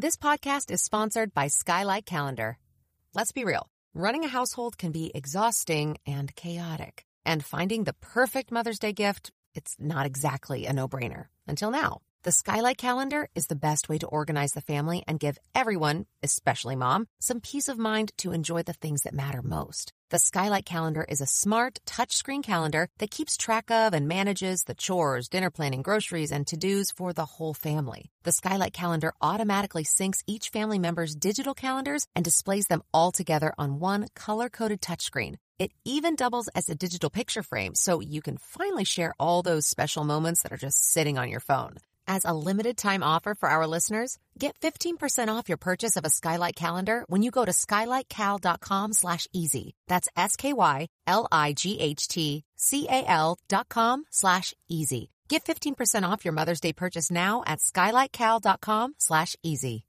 This podcast is sponsored by Skylight Calendar. Let's be real. Running a household can be exhausting and chaotic. And finding the perfect Mother's Day gift, it's not exactly a no-brainer. Until now. The Skylight Calendar is the best way to organize the family and give everyone, especially mom, some peace of mind to enjoy the things that matter most. The Skylight Calendar is a smart, touchscreen calendar that keeps track of and manages the chores, dinner planning, groceries, and to-dos for the whole family. The Skylight Calendar automatically syncs each family member's digital calendars and displays them all together on one color-coded touchscreen. It even doubles as a digital picture frame, so you can finally share all those special moments that are just sitting on your phone. As a limited-time offer for our listeners, get 15% off your purchase of a Skylight Calendar when you go to skylightcal.com/easy. That's SKYLIGHTCAL.com/easy. Get 15% off your Mother's Day purchase now at skylightcal.com/easy.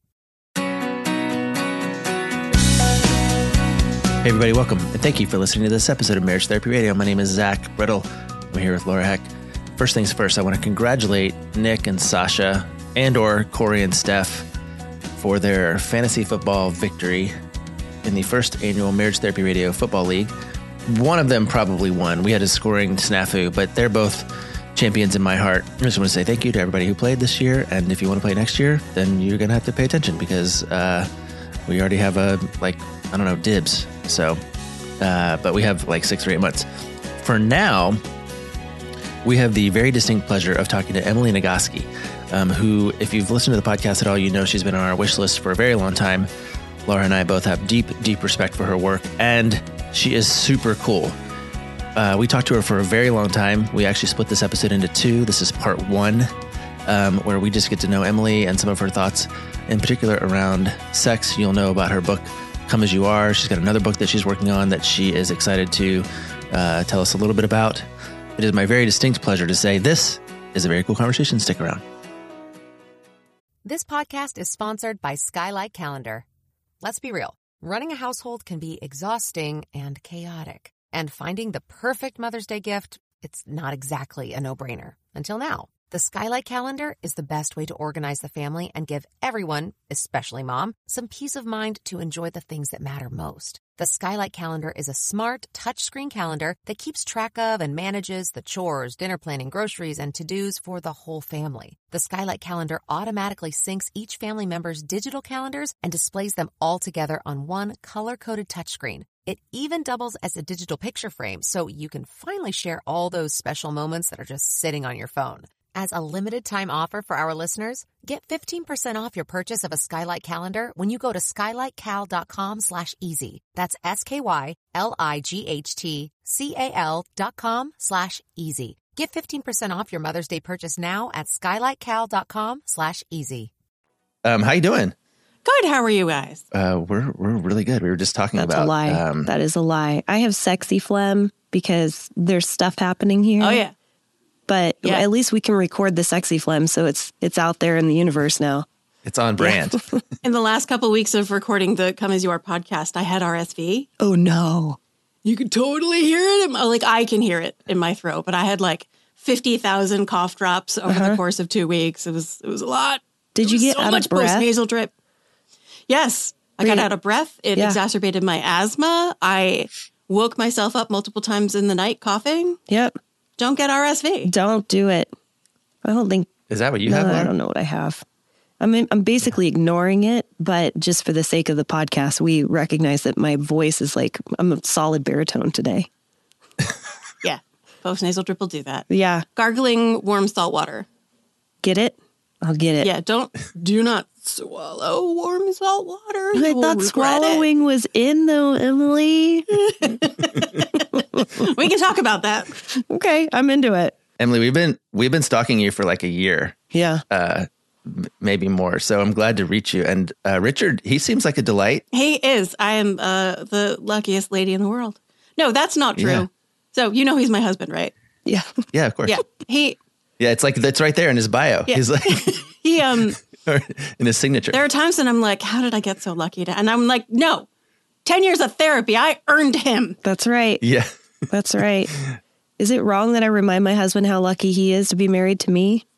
Hey everybody, welcome, and thank you for listening to this episode of Marriage Therapy Radio. My name is Zach Brittle. I'm here with Laura Heck. First things first, I want to congratulate Nick and Sasha and/or Corey and Steph for their fantasy football victory in the first annual Marriage Therapy Radio Football League. One of them probably won. We had a scoring snafu, but they're both champions in my heart. I just want to say thank you to everybody who played this year, and if you want to play next year, then you're going to have to pay attention because we already have dibs. So, but we have like 6 or 8 months. For now, we have the very distinct pleasure of talking to Emily Nagoski, who, if you've listened to the podcast at all, you know she's been on our wish list for a very long time. Laura and I both have deep, deep respect for her work, and she is super cool. We talked to her for a very long time. We actually split this episode into 2. This is part 1, where we just get to know Emily and some of her thoughts, in particular around sex. You'll know about her book, Come As You Are. She's got another book that she's working on that she is excited to tell us a little bit about. It is my very distinct pleasure to say this is a very cool conversation. Stick around. This podcast is sponsored by Skylight Calendar. Let's be real. Running a household can be exhausting and chaotic. And finding the perfect Mother's Day gift, it's not exactly a no-brainer. Until now. The Skylight Calendar is the best way to organize the family and give everyone, especially mom, some peace of mind to enjoy the things that matter most. The Skylight Calendar is a smart, touchscreen calendar that keeps track of and manages the chores, dinner planning, groceries, and to-dos for the whole family. The Skylight Calendar automatically syncs each family member's digital calendars and displays them all together on one color-coded touchscreen. It even doubles as a digital picture frame, so you can finally share all those special moments that are just sitting on your phone. As a limited-time offer for our listeners, get 15% off your purchase of a Skylight Calendar when you go to skylightcal.com/easy. That's SKYLIGHTCAL.com/easy. Get 15% off your Mother's Day purchase now at skylightcal.com/easy. How you doing? Good. How are you guys? We're really good. We were just talking about... That's a lie. That is a lie. I have sexy phlegm because there's stuff happening here. Oh, yeah. But at least we can record the sexy phlegm, so it's out there in the universe now. It's on brand. Yeah. In the last couple of weeks of recording the Come As You Are podcast, I had RSV. Oh, no. You could totally hear it. I can hear it in my throat, but I had like 50,000 cough drops over the course of 2 weeks. It was a lot. Did you get out of breath? Post-nasal drip. Yes, I got out of breath. It exacerbated my asthma. I woke myself up multiple times in the night coughing. Yep. Don't get RSV. Don't do it. I don't think. Is that what you have? I don't know what I have. I'm basically ignoring it, but just for the sake of the podcast, we recognize that my voice is like, I'm a solid baritone today. Yeah. Post-nasal drip will do that. Yeah. Gargling warm salt water. Get it? I'll get it. Yeah. Do not swallow warm salt water. I thought swallowing was in though, Emily. We can talk about that. Okay, I'm into it. Emily, we've been stalking you for like a year. Yeah. Maybe more. So I'm glad to reach you. And Richard, he seems like a delight. He is. I am the luckiest lady in the world. No, that's not true. Yeah. So you know he's my husband, right? Yeah. Yeah, of course. Yeah. Yeah, it's like that's right there in his bio. Yeah. He's like he in his signature. There are times when I'm like, how did I get so lucky? And I'm like, no, 10 years of therapy. I earned him. That's right. Yeah. That's right. Is it wrong that I remind my husband how lucky he is to be married to me?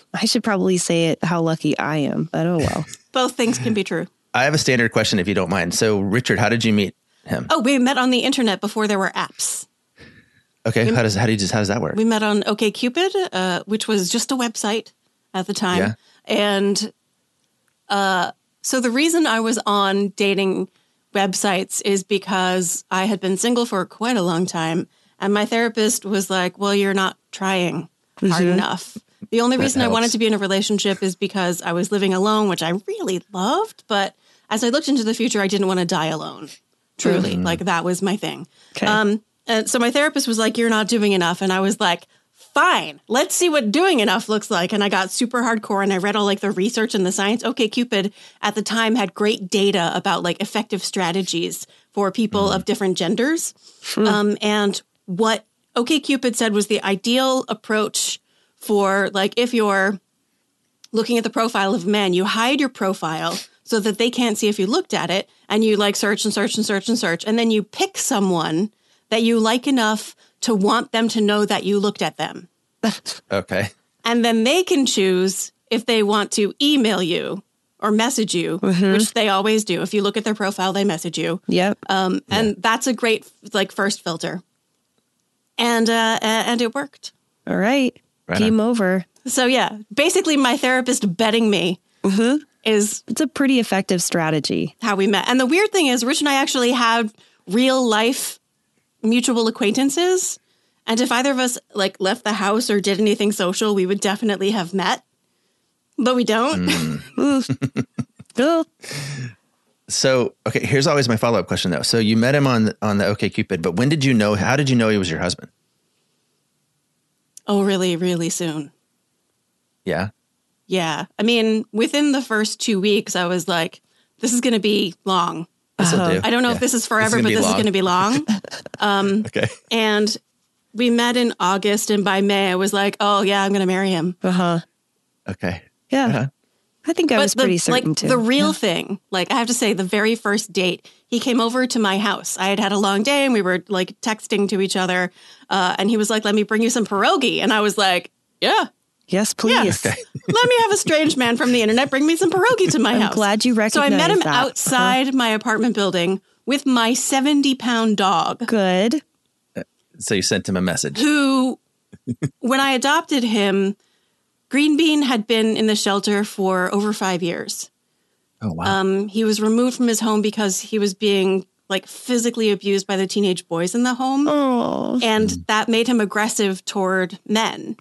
I should probably say it how lucky I am, but oh well. Both things can be true. I have a standard question if you don't mind. So, Richard, how did you meet him? Oh, we met on the internet before there were apps. Okay, how does that work? We met on OkCupid, which was just a website at the time. Yeah. And so the reason I was on dating websites is because I had been single for quite a long time. And my therapist was like, well, you're not trying hard enough. The only reason I wanted to be in a relationship is because I was living alone, which I really loved. But as I looked into the future, I didn't want to die alone. Truly. Like that was my thing. Okay. And so my therapist was like, you're not doing enough. And I was like, fine, let's see what doing enough looks like. And I got super hardcore and I read all like the research and the science. OkCupid at the time had great data about like effective strategies for people of different genders. And what OkCupid said was the ideal approach for like, if you're looking at the profile of men, you hide your profile so that they can't see if you looked at it, and you like search and search and search and search. And then you pick someone that you like enough to want them to know that you looked at them. Okay. And then they can choose if they want to email you or message you, which they always do. If you look at their profile, they message you. Yep. And that's a great like first filter. And it worked. All right. Game over. So yeah, basically my therapist betting me is It's a pretty effective strategy. how we met. And the weird thing is Rich and I actually had real life mutual acquaintances. And if either of us like left the house or did anything social, we would definitely have met. But we don't. Oh, So, okay, here's always my follow-up question though. So you met him on the OkCupid, but how did you know he was your husband? Oh, really, really soon. Yeah. Yeah. I mean, within the first 2 weeks, I was like, this is going to be long. This'll do. I don't know if this is forever, but this is going to be long. Okay. And we met in August. And by May, I was like, oh, yeah, I'm going to marry him. Okay. yeah. Uh-huh. I think I was pretty certain like, too. The real thing, like I have to say, the very first date, he came over to my house. I had a long day and we were like texting to each other. And he was like, let me bring you some pierogi. And I was like, yeah. Yes, please. Okay. Let me have a strange man from the internet bring me some pierogi to my house. I'm glad you So I recognized met him that. outside my apartment building with my 70-pound dog, Good. So you sent him a message. who, when I adopted him, Green Bean had been in the shelter for over 5 years. Oh, wow. He was removed from his home because he was being like physically abused by the teenage boys in the home. Oh. And that made him aggressive toward men.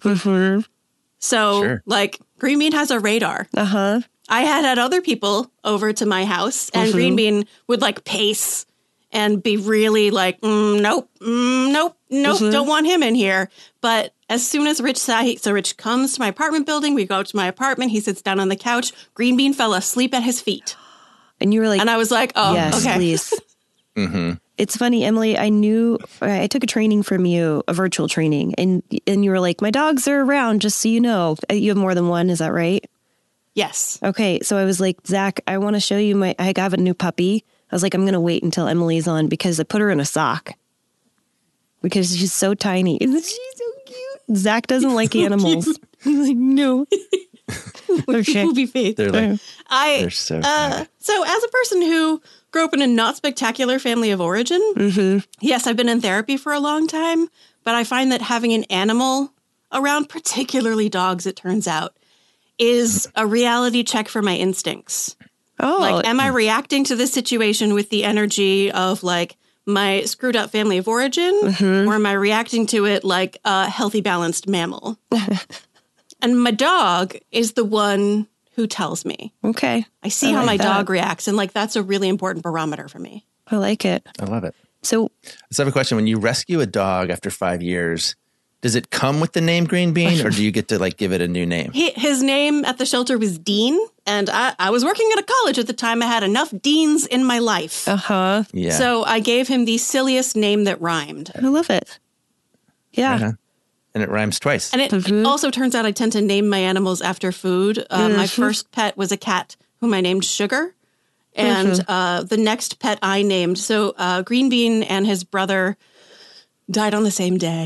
So Sure. like Green Bean has a radar. Uh-huh. I had other people over to my house and Green Bean would like pace and be really like, nope, don't want him in here. But as soon as Rich Rich comes to my apartment building, we go to my apartment, he sits down on the couch, Green Bean fell asleep at his feet. And you were like, And I was like, oh, yes, okay. please. It's funny, Emily, I took a training from you, a virtual training, and you were like, my dogs are around, just so you know. You have more than one, is that right? Yes. Okay, so I was like, Zach, I want to show you I have a new puppy. I was like, I'm going to wait until Emily's on because I put her in a sock. Because she's so tiny. Isn't she so cute? Zach doesn't like animals. I'm like, no. Okay. Will be faith. They're like, they're so funny. So as a person who grew up in a not spectacular family of origin, yes, I've been in therapy for a long time, but I find that having an animal around, particularly dogs, it turns out, is a reality check for my instincts. Oh, Like, am I reacting to this situation with the energy of like my screwed up family of origin, or am I reacting to it like a healthy, balanced mammal? And my dog is the one who tells me. okay. I see how my dog reacts, and like that's a really important barometer for me. I like it. I love it. So, So I have a question. When you rescue a dog after 5 years, does it come with the name Green Bean or do you get to like give it a new name? His name at the shelter was Dean, and I was working at a college at the time. I had enough Deans in my life. uh-huh. Yeah. So I gave him the silliest name that rhymed. I love it. Yeah. Uh-huh. And it rhymes twice. And it also turns out I tend to name my animals after food. My first pet was a cat whom I named Sugar. And the next pet I named, so Green Bean and his brother died on the same day.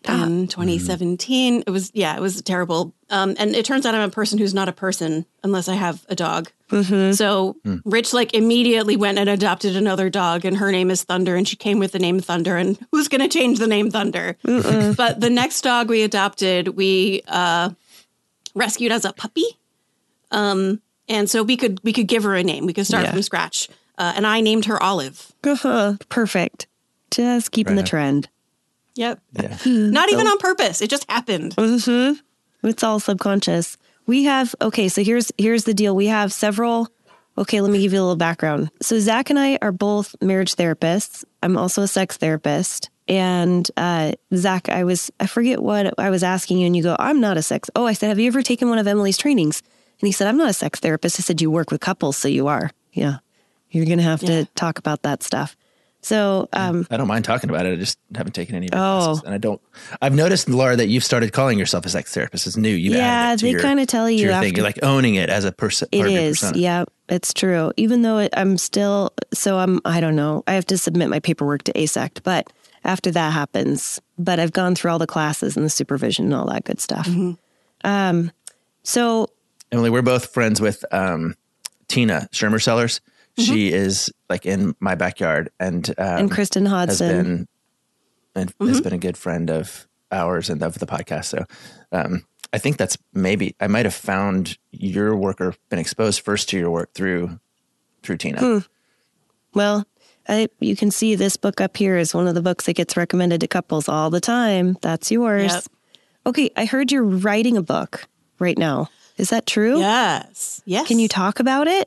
in 2017. It was terrible. And it turns out I'm a person who's not a person unless I have a dog. So Rich immediately went and adopted another dog, and her name is Thunder, and she came with the name Thunder. And who's going to change the name Thunder? But the next dog we adopted, we rescued as a puppy. And so we could give her a name. We could start from scratch. And I named her Olive. Perfect. Just keeping the trend. Yep. Yeah. Not even on purpose. It just happened. It's all subconscious. We have, so here's the deal. We have several, let me give you a little background. So Zach and I are both marriage therapists. I'm also a sex therapist. And Zach, I forget what I was asking you, and you go, I'm not a sex. Oh, I said, have you ever taken one of Emily's trainings? And he said, I'm not a sex therapist. I said, you work with couples, so you are. Yeah. You're going to have to talk about that stuff. So I don't mind talking about it. I just haven't taken any of your classes. And I've noticed, Laura, that you've started calling yourself a sex therapist. It's new. You've added it to they kind of tell you after. Thing. You're owning it as a person. It is. Yeah, it's true. Even though I'm still, I don't know. I have to submit my paperwork to ASECT, but after that happens, but I've gone through all the classes and the supervision and all that good stuff. So Emily, we're both friends with Tina Shermer Sellers. She is in my backyard, and Kristen Hodson has been a good friend of ours and of the podcast. So I think that's I might have found your work or been exposed first to your work through Tina. Well, you can see this book up here is one of the books that gets recommended to couples all the time. That's yours. Yep. Okay, I heard you're writing a book right now. Is that true? Yes. Can you talk about it?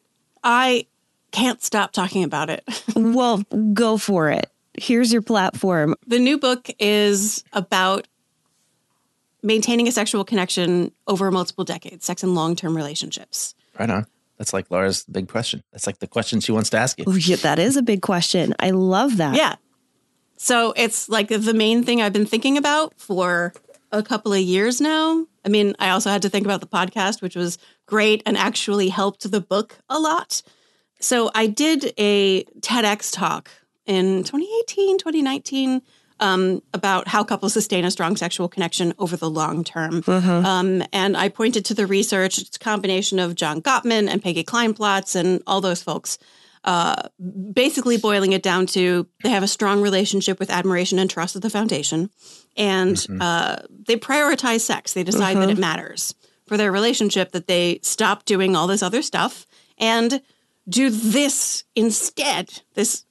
I can't stop talking about it. Well, go for it. Here's your platform. The new book is about maintaining a sexual connection over multiple decades, sex and long-term relationships. Right on. That's Laura's big question. That's the question she wants to ask you. Yeah, that is a big question. I love that. Yeah. So it's the main thing I've been thinking about for a couple of years now. I mean, I also had to think about the podcast, which was great and actually helped the book a lot. So I did a TEDx talk in 2018, 2019 about how couples sustain a strong sexual connection over the long term. And I pointed to the research. It's a combination of John Gottman and Peggy Kleinplatz and all those folks, basically boiling it down to they have a strong relationship with admiration and trust as the foundation. And they prioritize sex. They decide that it matters for their relationship, that they stop doing all this other stuff and do this instead, this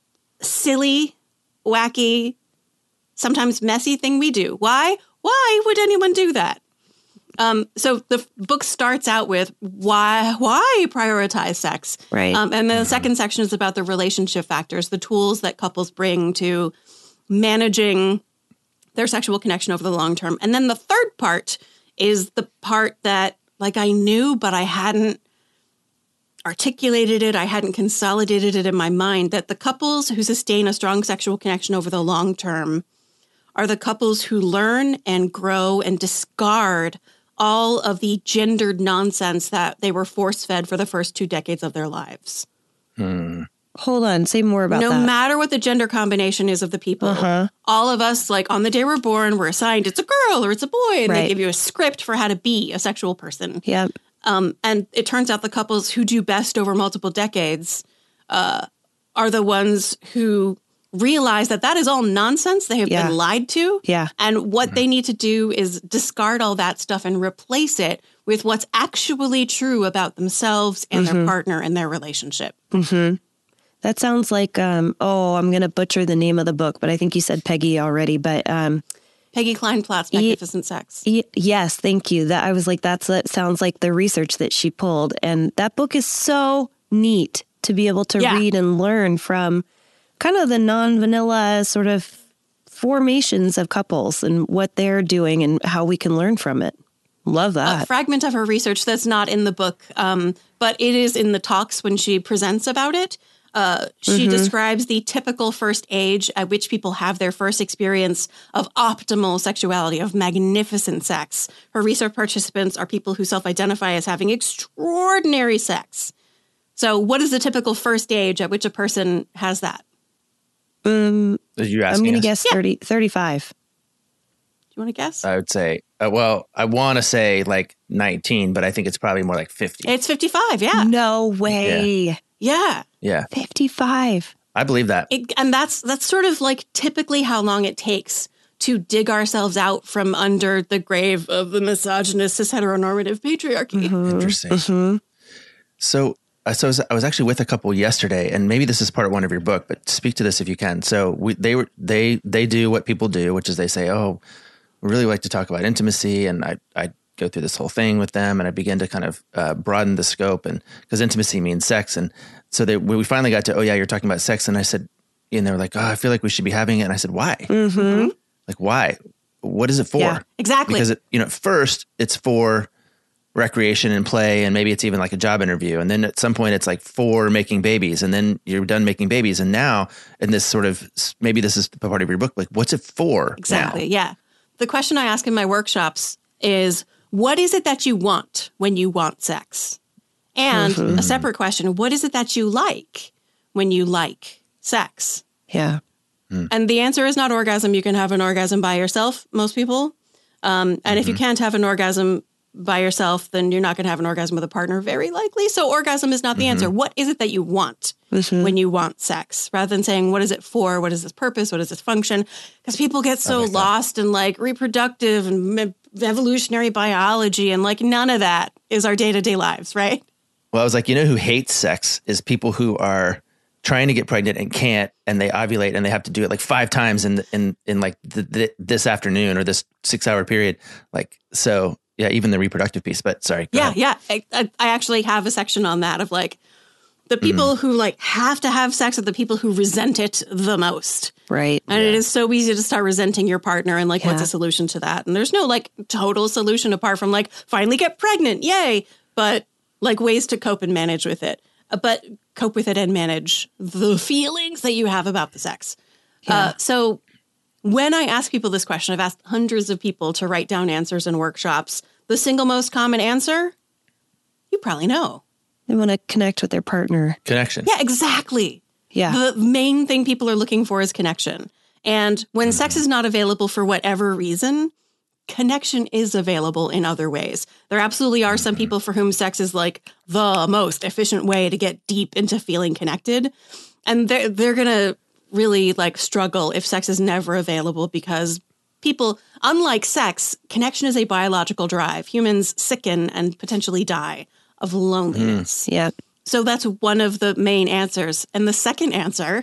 silly, wacky, sometimes messy thing we do. Why? Why would anyone do that? So the book starts out with why prioritize sex? Right. And the second section is about the relationship factors, the tools that couples bring to managing their sexual connection over the long term. And then the third part is the part that I knew, but I hadn't articulated it. I hadn't consolidated it in my mind, that the couples who sustain a strong sexual connection over the long term are the couples who learn and grow and discard all of the gendered nonsense that they were force-fed for the first 2 decades of their lives. Hold on. Say more about that. No matter what the gender combination is of the people, all of us, on the day we're born, we're assigned it's a girl or it's a boy, and they give you a script for how to be a sexual person. Yep. And it turns out the couples who do best over multiple decades are the ones who realize that is all nonsense. They have been lied to. Yeah. And what they need to do is discard all that stuff and replace it with what's actually true about themselves and their partner and their relationship. That sounds like, I'm going to butcher the name of the book, but I think you said Peggy already, but... Peggy Kleinplatz, Magnificent Sex. Yes, thank you. That I was like, that sounds like the research that she pulled. And that book is so neat to be able to read and learn from kind of the non-vanilla sort of formations of couples and what they're doing and how we can learn from it. Love that. A fragment of her research that's not in the book, but it is in the talks when she presents about it. She describes the typical first age at which people have their first experience of optimal sexuality, of magnificent sex. Her research participants are people who self-identify as having extraordinary sex. So what is the typical first age at which a person has that? Did you ask I'm going to guess 35. You want to guess? I would say, well, I want to say like 19, but I think it's probably more like 50. It's 55. Yeah. No way. Yeah. Yeah. 55. I believe that. And that's sort of like typically how long it takes to dig ourselves out from under the grave of the misogynist, cis heteronormative patriarchy. Interesting. So I was actually with a couple yesterday, and maybe this is part one of your book, but speak to this if you can. So they do what people do, which is they say, "Oh, we really like to talk about intimacy," and I go through this whole thing with them, and I begin to kind of broaden the scope, and because intimacy means sex, and so we finally got to, "Oh yeah, you're talking about sex," and I said, and they were like, "Oh, I feel like we should be having it," and I said, "Why? Like why? What is it for?" Yeah, exactly. Because at first it's for recreation and play, and maybe it's even like a job interview, and then at some point it's like for making babies, and then you're done making babies, and now in this sort of, maybe this is part of your book, like what's it for? Exactly. Now? Yeah. The question I ask in my workshops is, what is it that you want when you want sex? And a separate question, what is it that you like when you like sex? Yeah. And the answer is not orgasm. You can have an orgasm by yourself, most people. And if you can't have an orgasm by yourself, then you're not going to have an orgasm with a partner, very likely. So orgasm is not the answer. What is it that you want when you want sex? Rather than saying, what is it for? What is its purpose? What is its function? Because people get so lost in like reproductive and evolutionary biology, and like none of that is our day-to-day lives, right? Well, I was like, who hates sex is people who are trying to get pregnant and can't, and they ovulate and they have to do it like 5 times in like this afternoon or this 6-hour period. Like, so yeah, even the reproductive piece, but sorry. Yeah. I actually have a section on that of like the people who like have to have sex are the people who resent it the most. Right. And it is so easy to start resenting your partner, and like, what's a solution to that? And there's no like total solution apart from like finally get pregnant. Yay. But like ways to cope and manage with it. But cope with it and manage the feelings that you have about the sex. Yeah. So when I ask people this question, I've asked hundreds of people to write down answers in workshops. The single most common answer, you probably know. They want to connect with their partner. Connection. Yeah, exactly. Yeah. The main thing people are looking for is connection. And when sex is not available for whatever reason, connection is available in other ways. There absolutely are some people for whom sex is like the most efficient way to get deep into feeling connected. And they're going to really like struggle if sex is never available, because people, unlike sex, connection is a biological drive. Humans sicken and potentially die of loneliness. Yeah. So that's one of the main answers. And the second answer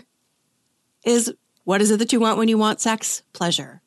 is, what is it that you want when you want sex? Pleasure.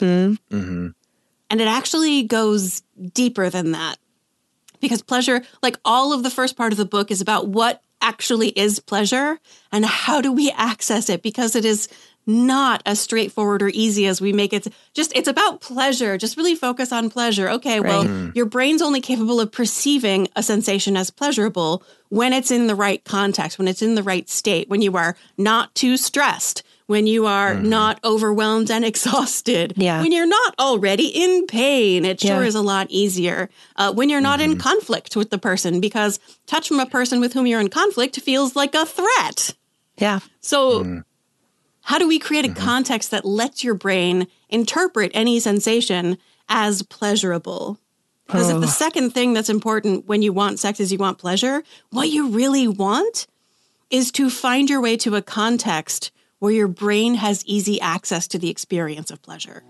And it actually goes deeper than that, because pleasure, like all of the first part of the book, is about what actually is pleasure and how do we access it, because it is not as straightforward or easy as we make it. It's about pleasure. Just really focus on pleasure. Okay, well, your brain's only capable of perceiving a sensation as pleasurable when it's in the right context, when it's in the right state, when you are not too stressed, when you are not overwhelmed and exhausted, when you're not already in pain. It sure is a lot easier when you're not in conflict with the person, because touch from a person with whom you're in conflict feels like a threat. Yeah. So how do we create a context that lets your brain interpret any sensation as pleasurable? Because if the second thing that's important when you want sex is you want pleasure, what you really want is to find your way to a context where your brain has easy access to the experience of pleasure.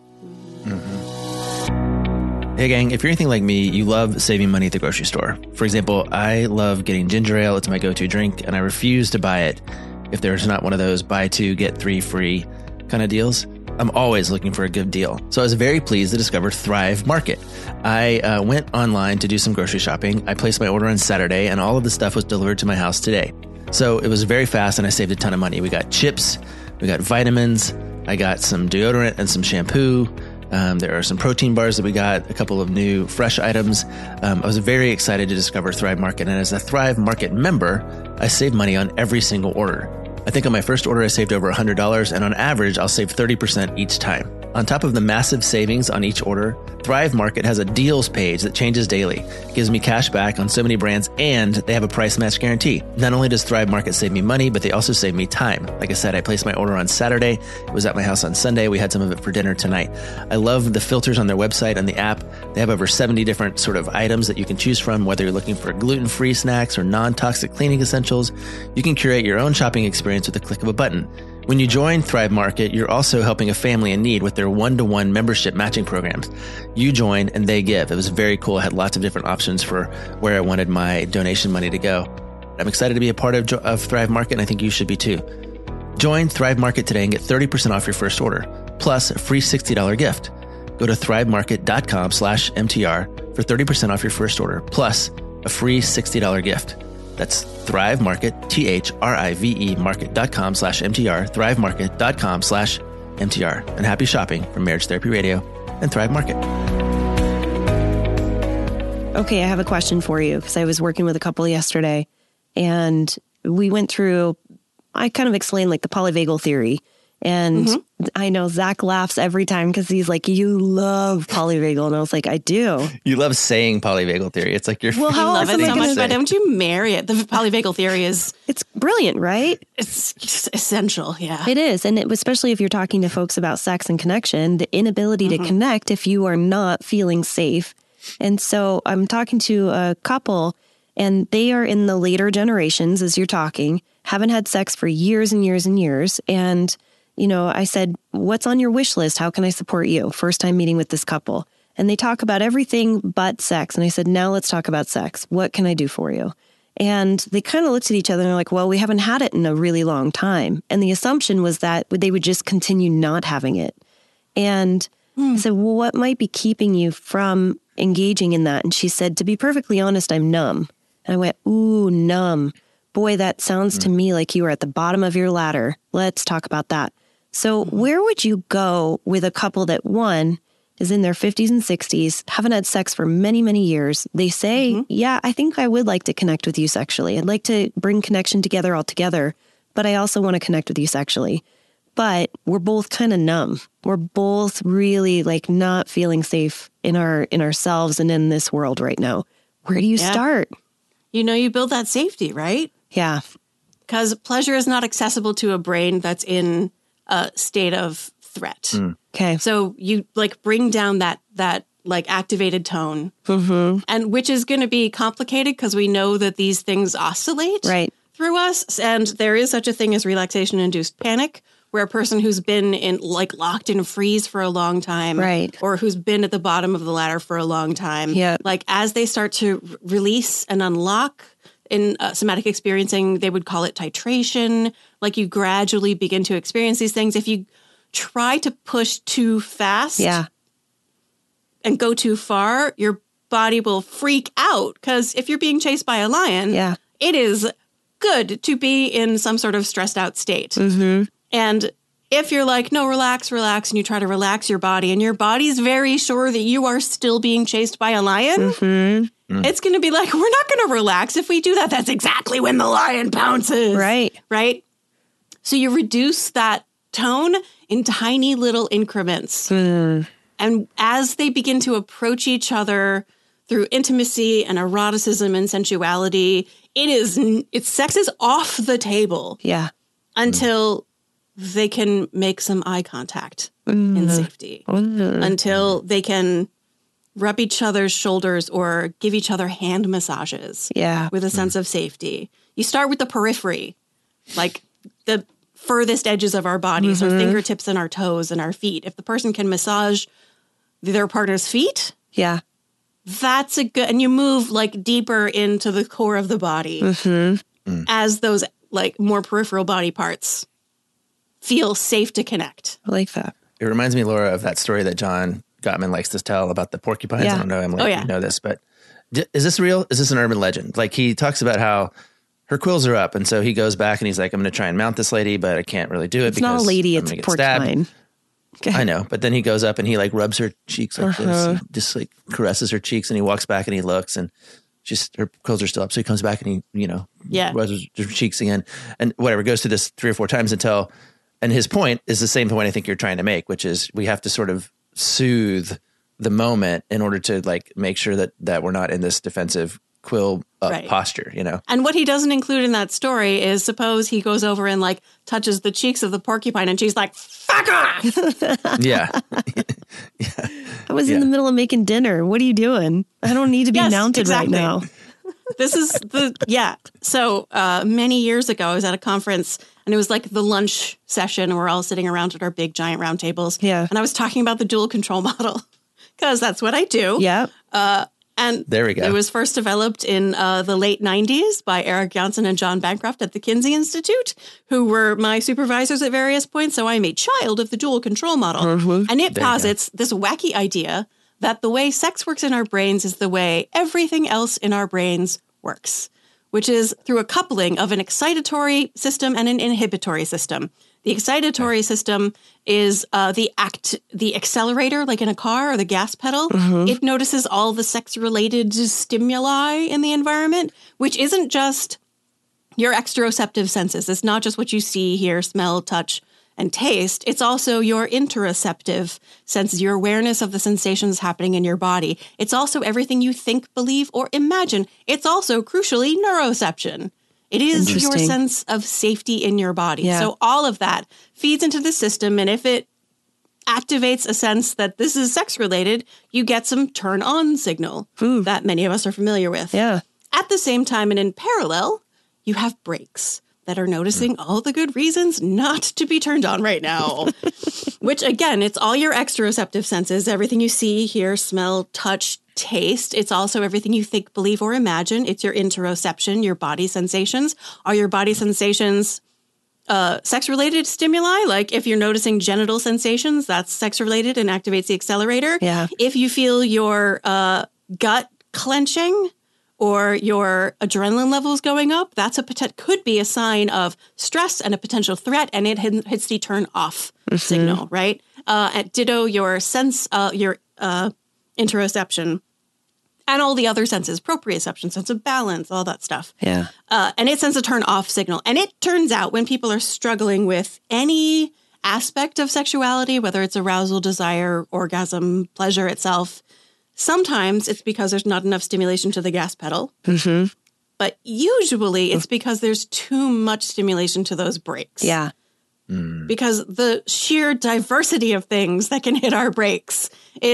Hey gang, if you're anything like me, you love saving money at the grocery store. For example, I love getting ginger ale. It's my go-to drink, and I refuse to buy it if there's not one of those buy 2, get 3 free kind of deals. I'm always looking for a good deal. So I was very pleased to discover Thrive Market. I went online to do some grocery shopping. I placed my order on Saturday, and all of the stuff was delivered to my house today. So it was very fast, and I saved a ton of money. We got chips, we got vitamins, I got some deodorant and some shampoo. There are some protein bars that we got, a couple of new fresh items. I was very excited to discover Thrive Market, and as a Thrive Market member, I saved money on every single order. I think on my first order, I saved over $100, and on average, I'll save 30% each time. On top of the massive savings on each order, Thrive Market has a deals page that changes daily. It gives me cash back on so many brands, and they have a price match guarantee. Not only does Thrive Market save me money, but they also save me time. Like I said, I placed my order on Saturday. It was at my house on Sunday. We had some of it for dinner tonight. I love the filters on their website and the app. They have over 70 different sort of items that you can choose from, whether you're looking for gluten-free snacks or non-toxic cleaning essentials. You can curate your own shopping experience with the click of a button. When you join Thrive Market, you're also helping a family in need with their one-to-one membership matching programs. You join and they give. It was very cool. I had lots of different options for where I wanted my donation money to go. I'm excited to be a part of Thrive Market, and I think you should be too. Join Thrive Market today and get 30% off your first order, plus a free $60 gift. Go to thrivemarket.com/MTR for 30% off your first order, plus a free $60 gift. That's Thrive Market, THRIVE market.com/MTR, thrivemarket.com/MTR. And happy shopping from Marriage Therapy Radio and Thrive Market. Okay, I have a question for you because I was working with a couple yesterday and we went through, I kind of explained like the polyvagal theory. And I know Zach laughs every time because he's like, you love polyvagal. And I was like, I do. You love saying polyvagal theory. It's like your You love it so much, but don't you marry it? The polyvagal theory is... It's brilliant, right? It's essential, yeah. It is. And especially if you're talking to folks about sex and connection, the inability to connect if you are not feeling safe. And so I'm talking to a couple and they are in the later generations as you're talking, haven't had sex for years and years and years. And you know, I said, what's on your wish list? How can I support you? First time meeting with this couple. And they talk about everything but sex. And I said, now let's talk about sex. What can I do for you? And they kind of looked at each other and they're like, well, we haven't had it in a really long time. And the assumption was that they would just continue not having it. And I said, well, what might be keeping you from engaging in that? And she said, to be perfectly honest, I'm numb. And I went, ooh, numb. Boy, that sounds to me like you were at the bottom of your ladder. Let's talk about that. So where would you go with a couple that, one, is in their 50s and 60s, haven't had sex for many, many years? They say, yeah, I think I would like to connect with you sexually. I'd like to bring connection together altogether, but I also want to connect with you sexually. But we're both kind of numb. We're both really like not feeling safe in ourselves and in this world right now. Where do you start? You know, you build that safety, right? Yeah. Because pleasure is not accessible to a brain that's in a state of threat. Okay. So you like bring down that like activated tone, and which is going to be complicated because we know that these things oscillate through us. And there is such a thing as relaxation-induced panic, where a person who's been in like locked in a freeze for a long time, or who's been at the bottom of the ladder for a long time, like as they start to release and unlock in somatic experiencing, they would call it titration. Like you gradually begin to experience these things. If you try to push too fast and go too far, your body will freak out. Because if you're being chased by a lion, it is good to be in some sort of stressed out state. And if you're like, no, relax, and you try to relax your body and your body's very sure that you are still being chased by a lion, it's going to be like, we're not going to relax. If we do that, that's exactly when the lion pounces. Right? So you reduce that tone in tiny little increments. And as they begin to approach each other through intimacy and eroticism and sensuality, sex is off the table. Until they can make some eye contact in safety, until they can rub each other's shoulders or give each other hand massages with a sense of safety. You start with the periphery, like the furthest edges of our bodies, our fingertips and our toes and our feet. If the person can massage their partner's feet, that's a good, and you move like deeper into the core of the body as those like more peripheral body parts feel safe to connect. I like that. It reminds me, Laura, of that story that John Gottman likes to tell about the porcupines. I don't know, Emily, if you know this, but is this real? Is this an urban legend? Like he talks about how her quills are up, and so he goes back and he's like, I'm going to try and mount this lady, but I can't really do it because not a lady, it's a porcupine. Okay. I know, but then he goes up and he like rubs her cheeks like this, and just like caresses her cheeks, and he walks back and he looks, and her clothes are still up. So he comes back and he, rubs her cheeks again and whatever, goes through this 3 or 4 times and his point is the same point I think you're trying to make, which is we have to sort of soothe the moment in order to like make sure that we're not in this defensive quill up posture, And what he doesn't include in that story is suppose he goes over and like touches the cheeks of the porcupine and she's like, fuck off. Yeah. I was in the middle of making dinner. What are you doing? I don't need to be mounted right now. This is So many years ago, I was at a conference and it was like the lunch session. We're all sitting around at our big giant round tables. Yeah. And I was talking about the dual control model because that's what I do. Yeah. And there we go. It was first developed in the late 90s by Eric Johnson and John Bancroft at the Kinsey Institute, who were my supervisors at various points. So I'm a child of the dual control model. Mm-hmm. And it posits this wacky idea that the way sex works in our brains is the way everything else in our brains works, which is through a coupling of an excitatory system and an inhibitory system. The excitatory system is the accelerator, like in a car, or the gas pedal. Mm-hmm. It notices all the sex-related stimuli in the environment, which isn't just your exteroceptive senses. It's not just what you see, hear, smell, touch, and taste. It's also your interoceptive senses, your awareness of the sensations happening in your body. It's also everything you think, believe, or imagine. It's also, crucially, neuroception. It is your sense of safety in your body. Yeah. So all of that feeds into the system. And if it activates a sense that this is sex related, you get some turn on signal that many of us are familiar with. Yeah. At the same time and in parallel, you have brakes that are noticing all the good reasons not to be turned on right now. Which again, it's all your exteroceptive senses, everything you see, hear, smell, touch, taste. It's also everything you think, believe, or imagine. It's your interoception, your body sensations. Are your body sensations sex-related stimuli? Like if you're noticing genital sensations, that's sex-related and activates the accelerator. Yeah. If you feel your gut clenching or your adrenaline levels going up, that's could be a sign of stress and a potential threat, and it hits the turn off signal, right? Ditto your sense, your interoception, and all the other senses, proprioception, sense of balance, all that stuff. Yeah. And it sends a turn off signal. And it turns out when people are struggling with any aspect of sexuality, whether it's arousal, desire, orgasm, pleasure itself, sometimes it's because there's not enough stimulation to the gas pedal. Mm-hmm. But usually it's because there's too much stimulation to those brakes. Yeah. Because the sheer diversity of things that can hit our brakes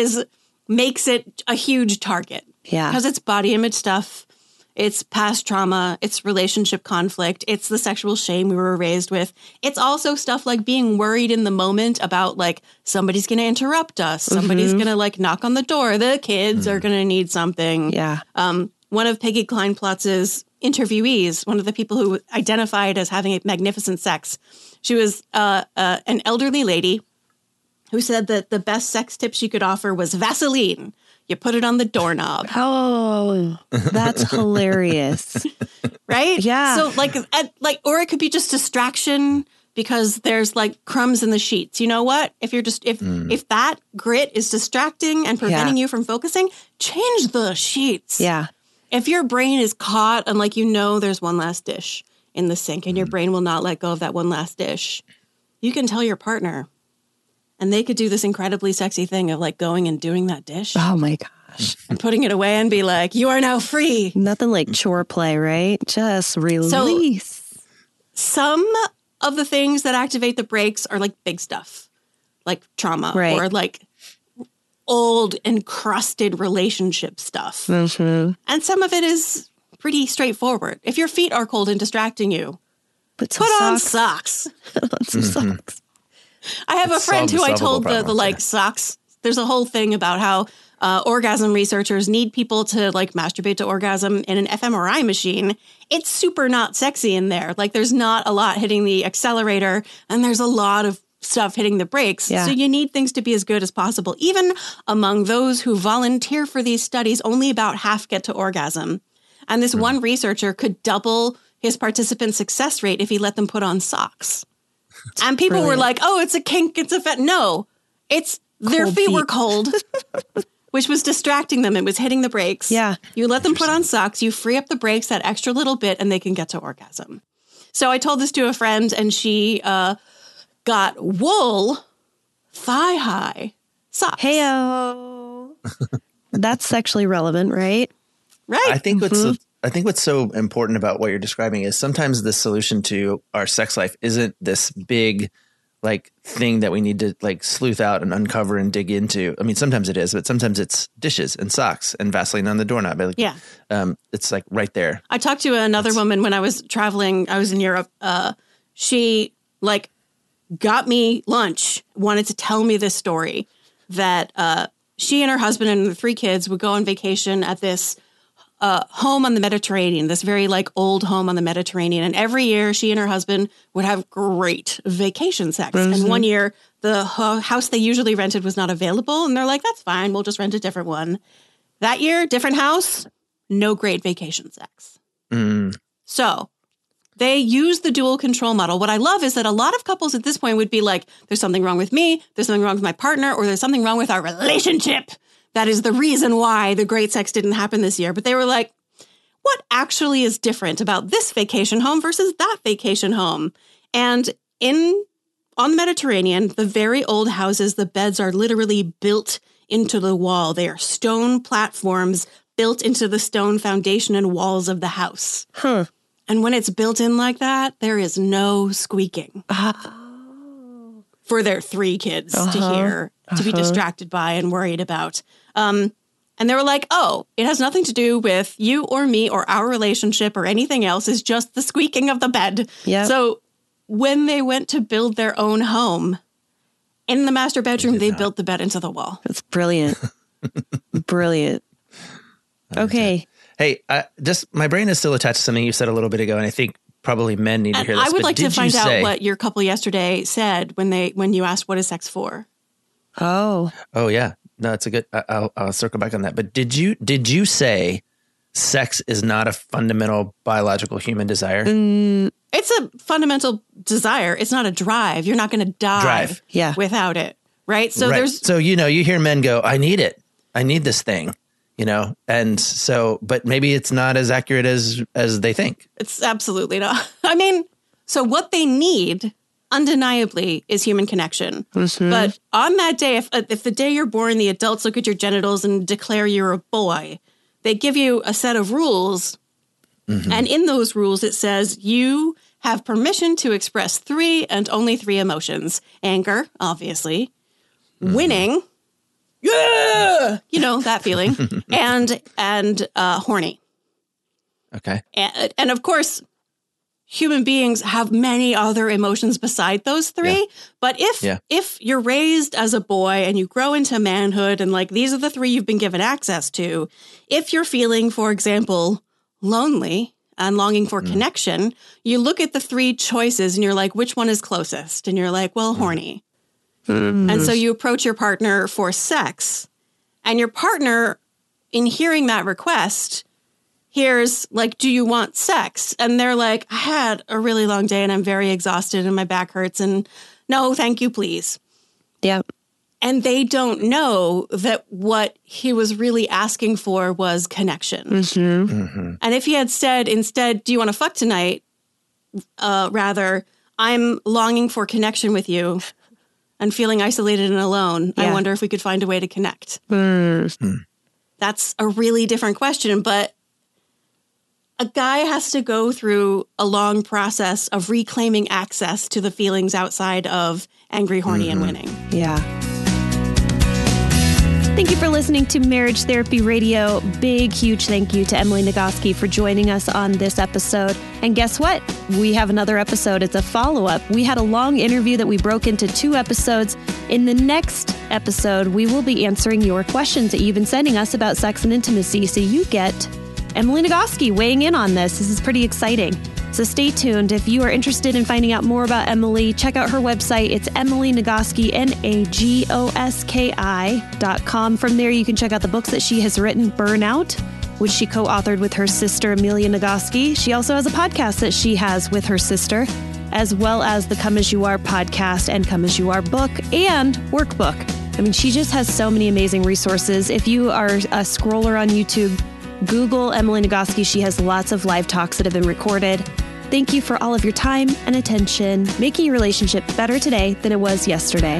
makes it a huge target. Yeah. Because it's body image stuff, it's past trauma, it's relationship conflict, it's the sexual shame we were raised with. It's also stuff like being worried in the moment about like somebody's going to interrupt us, somebody's going to like knock on the door, the kids are going to need something. Yeah. One of Peggy Kleinplatz's interviewees, one of the people who identified as having a magnificent sex, she was an elderly lady who said that the best sex tip she could offer was Vaseline. You put it on the doorknob. Oh, that's hilarious. Right? Yeah. So or it could be just distraction because there's like crumbs in the sheets. You know what? If that grit is distracting and preventing you from focusing, change the sheets. Yeah. If your brain is caught and there's one last dish in the sink and your brain will not let go of that one last dish, you can tell your partner. And they could do this incredibly sexy thing of like going and doing that dish. Oh my gosh. And putting it away and be like, you are now free. Nothing like chore play, right? Just release. So, some of the things that activate the brakes are like big stuff, like trauma or like old encrusted relationship stuff. Mm-hmm. And some of it is pretty straightforward. If your feet are cold and distracting you, put on socks. Put on some socks. I have a friend who I told the socks. There's a whole thing about how orgasm researchers need people to like masturbate to orgasm in an fMRI machine. It's super not sexy in there. Like there's not a lot hitting the accelerator and there's a lot of stuff hitting the brakes. Yeah. So you need things to be as good as possible. Even among those who volunteer for these studies, only about half get to orgasm. And this one researcher could double his participant success rate if he let them put on socks. And people were like, oh, it's a kink, it's a No, it's their feet were cold. which was distracting them. It was hitting the brakes. Yeah. You let them put on socks, you free up the brakes that extra little bit, and they can get to orgasm. So I told this to a friend, and she got wool thigh-high socks. Heyo. That's sexually relevant, right? Right. I think what's so important about what you're describing is sometimes the solution to our sex life isn't this big like thing that we need to like sleuth out and uncover and dig into. I mean, sometimes it is, but sometimes it's dishes and socks and Vaseline on the doorknob. Like, yeah. It's like right there. I talked to another woman when I was traveling. I was in Europe. She like got me lunch, wanted to tell me this story that she and her husband and the 3 kids would go on vacation at this home on the Mediterranean, this very like old home on the Mediterranean. And every year she and her husband would have great vacation sex. Mm-hmm. And one year the house they usually rented was not available. And they're like, that's fine. We'll just rent a different one. That year, different house, no great vacation sex. Mm. So they use the dual control model. What I love is that a lot of couples at this point would be like, there's something wrong with me. There's something wrong with my partner, or there's something wrong with our relationship. That is the reason why the great sex didn't happen this year. But they were like, what actually is different about this vacation home versus that vacation home? And on the Mediterranean, the very old houses, the beds are literally built into the wall. They are stone platforms built into the stone foundation and walls of the house. Huh. And when it's built in like that, there is no squeaking. For their 3 kids to hear, to be distracted by and worried about. And they were like, oh, it has nothing to do with you or me or our relationship or anything else. It's just the squeaking of the bed. Yep. So when they went to build their own home, in the master bedroom, they built the bed into the wall. That's brilliant. Brilliant. Okay. Hey, just my brain is still attached to something you said a little bit ago, and I think probably men need to hear this. I would like to find out what your couple yesterday said when you asked, what is sex for? Oh yeah. No, it's a good, I'll circle back on that. But did you say sex is not a fundamental biological human desire? It's a fundamental desire. It's not a drive. You're not going to die without it. Right. So So, you hear men go, I need it. I need this thing, and so, but maybe it's not as accurate as they think. It's absolutely not. I mean, so what they need undeniably is human connection. Mm-hmm. But on that day, if the day you're born, the adults look at your genitals and declare you're a boy, they give you a set of rules. Mm-hmm. And in those rules, it says you have permission to express 3 and only 3 emotions. Anger, obviously. Mm-hmm. Winning. Yeah! That feeling. and horny. Okay. And of course, human beings have many other emotions beside those 3. Yeah. But if you're raised as a boy and you grow into manhood and like these are the 3 you've been given access to, if you're feeling, for example, lonely and longing for connection, you look at the 3 choices and you're like, which one is closest? And you're like, well, horny. Mm-hmm. And so you approach your partner for sex, and your partner, in hearing that request, here's like, do you want sex? And they're like, I had a really long day and I'm very exhausted and my back hurts and no, thank you, please. Yeah. And they don't know that what he was really asking for was connection. Mm-hmm. Mm-hmm. And if he had said instead, do you want to fuck tonight? Rather, I'm longing for connection with you and feeling isolated and alone. Yeah. I wonder if we could find a way to connect. Mm-hmm. That's a really different question, but a guy has to go through a long process of reclaiming access to the feelings outside of angry, horny, and winning. Yeah. Thank you for listening to Marriage Therapy Radio. Big, huge thank you to Emily Nagoski for joining us on this episode. And guess what? We have another episode. It's a follow-up. We had a long interview that we broke into 2 episodes. In the next episode, we will be answering your questions that you've been sending us about sex and intimacy. So you get Emily Nagoski weighing in on this. This is pretty exciting. So stay tuned. If you are interested in finding out more about Emily, check out her website. It's Emily Nagoski, Nagoski.com. From there, you can check out the books that she has written, Burnout, which she co-authored with her sister, Amelia Nagoski. She also has a podcast that she has with her sister, as well as the Come As You Are podcast and Come As You Are book and workbook. I mean, she just has so many amazing resources. If you are a scroller on YouTube, Google Emily Nagoski. She has lots of live talks that have been recorded. Thank you for all of your time and attention, making your relationship better today than it was yesterday.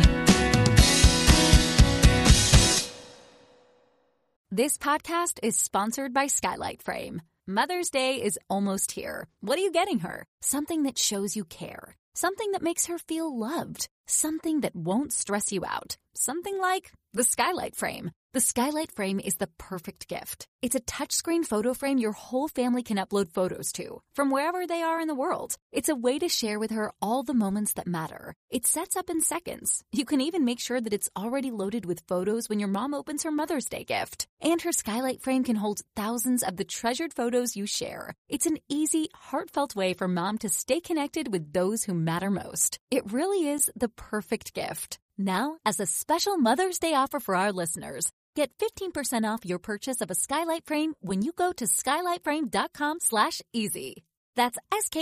This podcast is sponsored by Skylight Frame. Mother's Day is almost here. What are you getting her? Something that shows you care. Something that makes her feel loved. Something that won't stress you out. Something like the Skylight Frame. The Skylight Frame is the perfect gift. It's a touchscreen photo frame your whole family can upload photos to, from wherever they are in the world. It's a way to share with her all the moments that matter. It sets up in seconds. You can even make sure that it's already loaded with photos when your mom opens her Mother's Day gift. And her Skylight Frame can hold thousands of the treasured photos you share. It's an easy, heartfelt way for mom to stay connected with those who matter most. It really is the perfect gift. Now, as a special Mother's Day offer for our listeners, get 15% off your purchase of a Skylight Frame when you go to skylightframe.com/easy. That's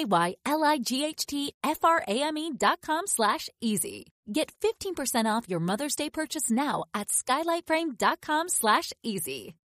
SKYLIGHTFRAME.com/easy. Get 15% off your Mother's Day purchase now at skylightframe.com/easy.